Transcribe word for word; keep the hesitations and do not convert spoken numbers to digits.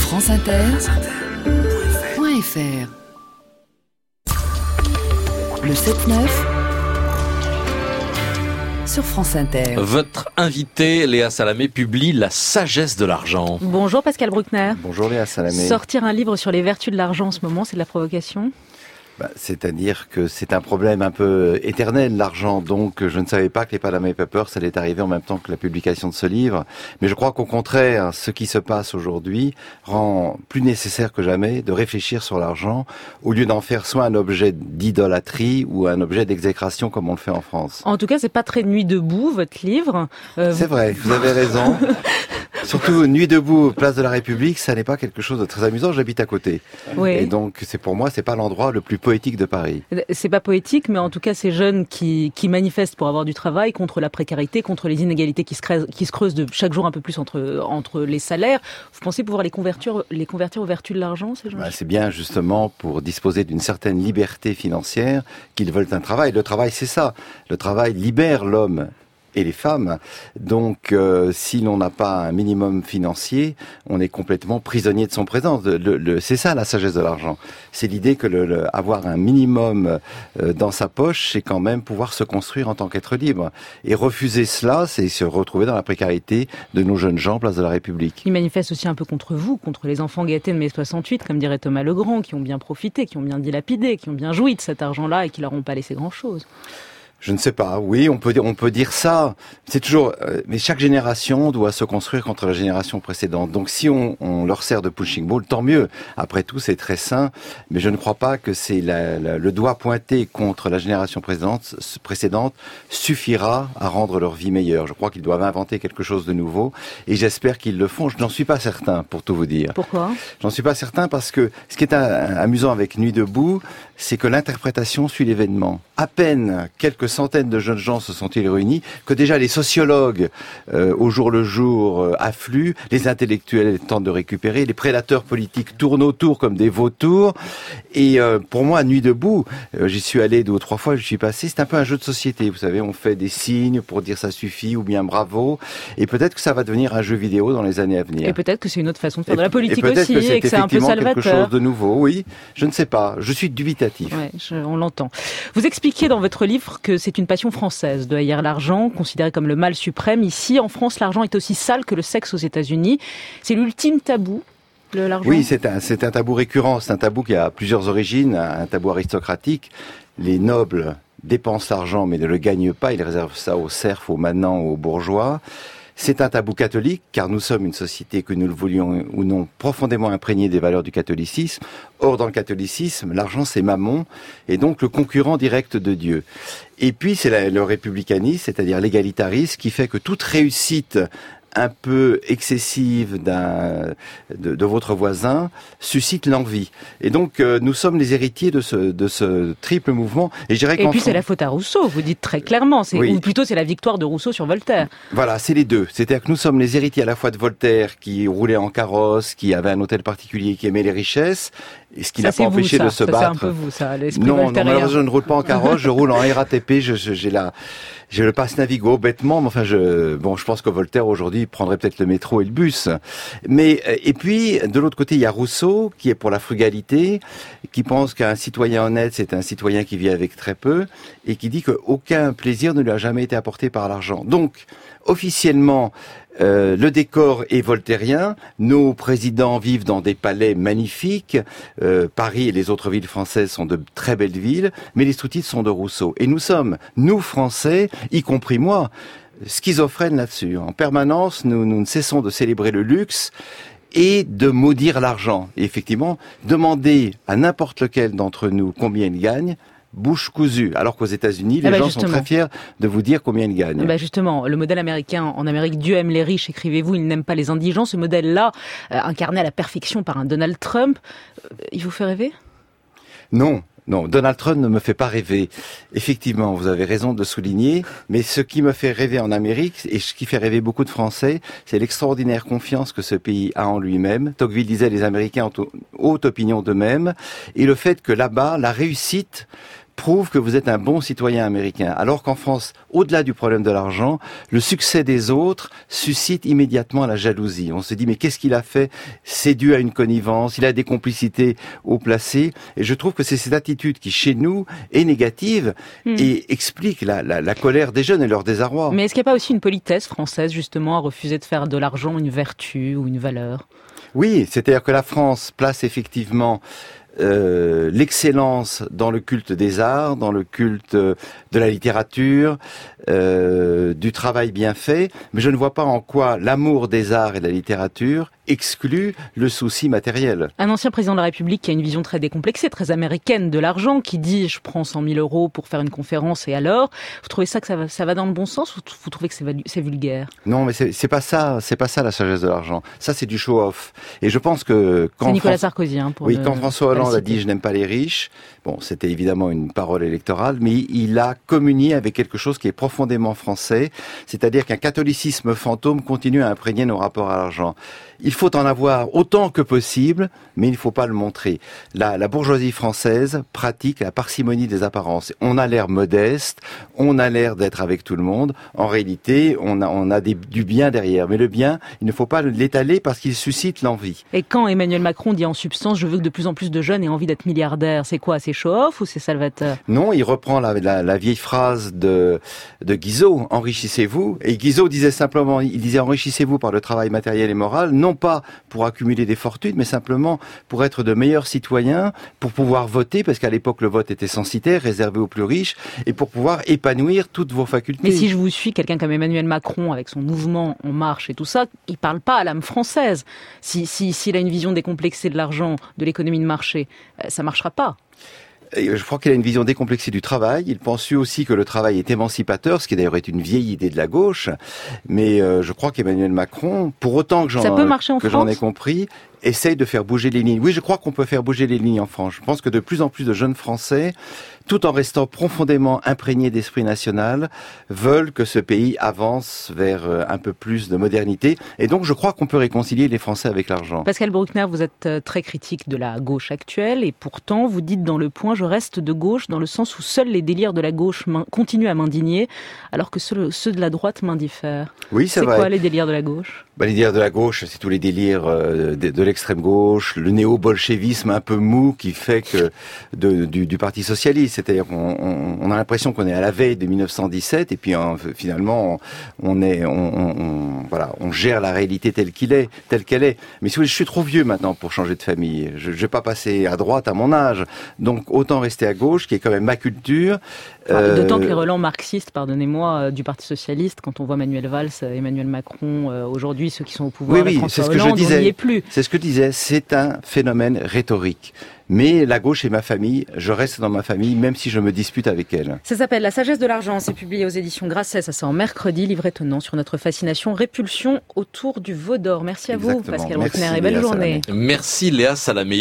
France Inter point F R. Le sept neuf sur France Inter. Votre invité, Léa Salamé, publie La sagesse de l'argent. Bonjour Pascal Bruckner. Bonjour Léa Salamé. Sortir un livre sur les vertus de l'argent en ce moment, c'est de la provocation ? Bah, c'est-à-dire que c'est un problème un peu éternel, l'argent. Donc, je ne savais pas que les Panama Papers, ça allait arriver en même temps que la publication de ce livre. Mais je crois qu'au contraire, ce qui se passe aujourd'hui rend plus nécessaire que jamais de réfléchir sur l'argent au lieu d'en faire soit un objet d'idolâtrie ou un objet d'exécration comme on le fait en France. En tout cas, c'est pas très nuit debout, votre livre. Euh, c'est vrai, vous avez raison. Surtout, Nuit debout, place de la République, ça n'est pas quelque chose de très amusant. J'habite à côté. Oui. Et donc, c'est pour moi, c'est pas l'endroit le plus poétique de Paris. C'est pas poétique, mais en tout cas, ces jeunes qui, qui manifestent pour avoir du travail contre la précarité, contre les inégalités qui se creusent, qui se creusent de chaque jour un peu plus entre, entre les salaires. Vous pensez pouvoir les convertir, les convertir aux vertus de l'argent, ces gens ? Bah, c'est bien justement pour disposer d'une certaine liberté financière qu'ils veulent un travail. Le travail, c'est ça. Le travail libère l'homme et les femmes. Donc, euh, si l'on n'a pas un minimum financier, on est complètement prisonnier de son présent. Le, le, c'est ça la sagesse de l'argent. C'est l'idée que le, le, avoir un minimum euh, dans sa poche, c'est quand même pouvoir se construire en tant qu'être libre. Et refuser cela, c'est se retrouver dans la précarité de nos jeunes gens, place de la République. Ils manifestent aussi un peu contre vous, contre les enfants gâtés de mai soixante-huit, comme dirait Thomas Legrand, qui ont bien profité, qui ont bien dilapidé, qui ont bien joui de cet argent-là et qui leur ont pas laissé grand-chose. Je ne sais pas. Oui, on peut on peut dire ça. C'est toujours. Euh, mais chaque génération doit se construire contre la génération précédente. Donc, si on, on leur sert de punching ball, tant mieux. Après tout, c'est très sain. Mais je ne crois pas que c'est la, la, le doigt pointé contre la génération précédente, précédente suffira à rendre leur vie meilleure. Je crois qu'ils doivent inventer quelque chose de nouveau. Et j'espère qu'ils le font. Je n'en suis pas certain, pour tout vous dire. Pourquoi ? J'en suis pas certain parce que ce qui est un, amusant avec Nuit debout, c'est que l'interprétation suit l'événement. À peine quelques centaines de jeunes gens se sont-ils réunis que déjà les sociologues, euh, au jour le jour, euh, affluent, les intellectuels tentent de récupérer, les prédateurs politiques tournent autour comme des vautours. Et euh, pour moi, Nuit debout, euh, j'y suis allé deux ou trois fois, je suis passé, c'est un peu un jeu de société. Vous savez, on fait des signes pour dire ça suffit ou bien bravo. Et peut-être que ça va devenir un jeu vidéo dans les années à venir. Et peut-être que c'est une autre façon de faire et, de la politique et aussi, que c'est et que c'est un peu salvateur. Quelque chose de nouveau, oui. Je ne sais pas. Je suis dubitatif. Ouais, je, on l'entend. Vous expliquez dans votre livre que c'est une passion française de haïr l'argent, considéré comme le mal suprême. Ici, en France, l'argent est aussi sale que le sexe aux États-Unis. C'est l'ultime tabou, le, l'argent. Oui, c'est un, c'est un tabou récurrent. C'est un tabou qui a plusieurs origines. Un tabou aristocratique. Les nobles dépensent l'argent mais ne le gagnent pas. Ils réservent ça aux serfs, aux manants, aux bourgeois. C'est un tabou catholique, car nous sommes une société, que nous le voulions ou non, profondément imprégnée des valeurs du catholicisme. Or, dans le catholicisme, l'argent, c'est Mammon, et donc le concurrent direct de Dieu. Et puis, c'est la, le républicanisme, c'est-à-dire l'égalitarisme, qui fait que toute réussite un peu excessive d'un, de, de votre voisin suscite l'envie. Et donc, euh, nous sommes les héritiers de ce, de ce triple mouvement. Et, je dirais et puis, France... c'est la faute à Rousseau, vous dites très clairement. C'est, oui. Ou plutôt, c'est la victoire de Rousseau sur Voltaire. Voilà, c'est les deux. C'est-à-dire que nous sommes les héritiers à la fois de Voltaire, qui roulait en carrosse, qui avait un hôtel particulier, qui aimait les richesses, et ce qui ça, n'a pas empêché vous, de se ça, battre. C'est un peu vous, ça, l'esprit non, voltairien. Non, malheureusement, je ne roule pas en carrosse, je roule en R A T P, je, je, j'ai la... J'ai le passe Navigo, bêtement, mais enfin, je, bon, je pense que Voltaire, aujourd'hui, prendrait peut-être le métro et le bus. Mais, et puis, de l'autre côté, il y a Rousseau, qui est pour la frugalité, qui pense qu'un citoyen honnête, c'est un citoyen qui vit avec très peu, et qui dit qu'aucun plaisir ne lui a jamais été apporté par l'argent. Donc, officiellement, Euh, le décor est voltairien, nos présidents vivent dans des palais magnifiques, euh, Paris et les autres villes françaises sont de très belles villes, mais les sous-titres sont de Rousseau. Et nous sommes, nous Français, y compris moi, schizophrènes là-dessus. En permanence, nous, nous ne cessons de célébrer le luxe et de maudire l'argent. Et effectivement, demander à n'importe lequel d'entre nous combien il gagne, bouche cousue, alors qu'aux États-Unis, les ah bah gens justement. sont très fiers de vous dire combien ils gagnent. Bah justement, le modèle américain, en Amérique, Dieu aime les riches, écrivez-vous, il n'aime pas les indigents. Ce modèle-là, euh, incarné à la perfection par un Donald Trump, euh, il vous fait rêver ? Non. Non, Donald Trump ne me fait pas rêver. Effectivement, vous avez raison de souligner, mais ce qui me fait rêver en Amérique, et ce qui fait rêver beaucoup de Français, c'est l'extraordinaire confiance que ce pays a en lui-même. Tocqueville disait, les Américains ont haute opinion d'eux-mêmes, et le fait que là-bas, la réussite prouve que vous êtes un bon citoyen américain. Alors qu'en France, au-delà du problème de l'argent, le succès des autres suscite immédiatement la jalousie. On se dit, mais qu'est-ce qu'il a fait? C'est dû à une connivence, il a des complicités haut placées. Et je trouve que c'est cette attitude qui, chez nous, est négative mmh. et explique la, la, la colère des jeunes et leur désarroi. Mais est-ce qu'il n'y a pas aussi une politesse française, justement, à refuser de faire de l'argent une vertu ou une valeur? Oui, c'est-à-dire que la France place effectivement Euh, l'excellence dans le culte des arts, dans le culte de la littérature, euh, du travail bien fait, mais je ne vois pas en quoi l'amour des arts et de la littérature exclut le souci matériel. Un ancien président de la République qui a une vision très décomplexée, très américaine de l'argent, qui dit « je prends cent mille euros pour faire une conférence et alors ?» Vous trouvez ça que ça va, ça va dans le bon sens ou vous trouvez que c'est, c'est vulgaire? Non, mais c'est, c'est pas ça, c'est pas ça la sagesse de l'argent. Ça, c'est du show-off. Et je pense que quand c'est Nicolas Fran... Sarkozy, hein, pour oui, le... quand François Hollande a dit « je n'aime pas les riches », bon, c'était évidemment une parole électorale, mais il a communié avec quelque chose qui est profondément français, c'est-à-dire qu'un catholicisme fantôme continue à imprégner nos rapports à l'argent. Il faut en avoir autant que possible, mais il ne faut pas le montrer. La, la bourgeoisie française pratique la parcimonie des apparences. On a l'air modeste, on a l'air d'être avec tout le monde. En réalité, on a, on a des, du bien derrière. Mais le bien, il ne faut pas l'étaler parce qu'il suscite l'envie. Et quand Emmanuel Macron dit en substance « je veux que de plus en plus de jeunes aient envie d'être milliardaires », c'est quoi? C'est show-off ou c'est salvateur? Non, il reprend la, la, la vieille phrase de, de Guizot, « enrichissez-vous ». Et Guizot disait simplement, il disait « enrichissez-vous par le travail matériel et moral », non pas pour accumuler des fortunes, mais simplement pour être de meilleurs citoyens, pour pouvoir voter, parce qu'à l'époque le vote était censitaire, réservé aux plus riches, et pour pouvoir épanouir toutes vos facultés. Mais si je vous suis, quelqu'un comme Emmanuel Macron, avec son mouvement En Marche et tout ça, il parle pas à l'âme française. Si, si, s'il a une vision décomplexée de l'argent, de l'économie de marché, ça marchera pas. Je crois qu'il a une vision décomplexée du travail. Il pense aussi que le travail est émancipateur, ce qui d'ailleurs est une vieille idée de la gauche. Mais euh, je crois qu'Emmanuel Macron, pour autant que j'en, Ça peut marcher en que France j'en ai compris, essaye de faire bouger les lignes. Oui, je crois qu'on peut faire bouger les lignes en France. Je pense que de plus en plus de jeunes Français, tout en restant profondément imprégnés d'esprit national, veulent que ce pays avance vers un peu plus de modernité. Et donc, je crois qu'on peut réconcilier les Français avec l'argent. Pascal Bruckner, vous êtes très critique de la gauche actuelle et pourtant, vous dites dans Le Point, je reste de gauche dans le sens où seuls les délires de la gauche continuent à m'indigner, alors que ceux, ceux de la droite m'indiffèrent. Oui, c'est, c'est vrai. C'est quoi les délires de la gauche? Bah, les délires de la gauche, c'est tous les délires euh, de, de l'extrême gauche, le néo-bolchevisme un peu mou qui fait que de, du, du Parti socialiste. C'est-à-dire qu'on on, on a l'impression qu'on est à la veille de mille neuf cent dix-sept et puis hein, finalement on, on est, on, on, on, voilà, on gère la réalité telle qu'il est, telle qu'elle est. Mais si vous voulez, je suis trop vieux maintenant pour changer de famille. Je, je vais pas passer à droite à mon âge. Donc autant rester à gauche, qui est quand même ma culture. Euh... D'autant que les relents marxistes, pardonnez-moi, du Parti socialiste, quand on voit Manuel Valls, Emmanuel Macron, euh, aujourd'hui ceux qui sont au pouvoir, oui, oui, François c'est ce que Hollande, je disais. on n'y est plus. C'est ce que je disais, c'est un phénomène rhétorique. Mais la gauche est ma famille, je reste dans ma famille, même si je me dispute avec elle. Ça s'appelle La sagesse de l'argent, c'est publié aux éditions Grasset, ça sort mercredi, livre étonnant sur notre fascination, répulsion autour du veau d'or. Merci à Exactement. vous, Pascal Bruckner, et belle Léa journée. Salamé. Merci Léa Salamé.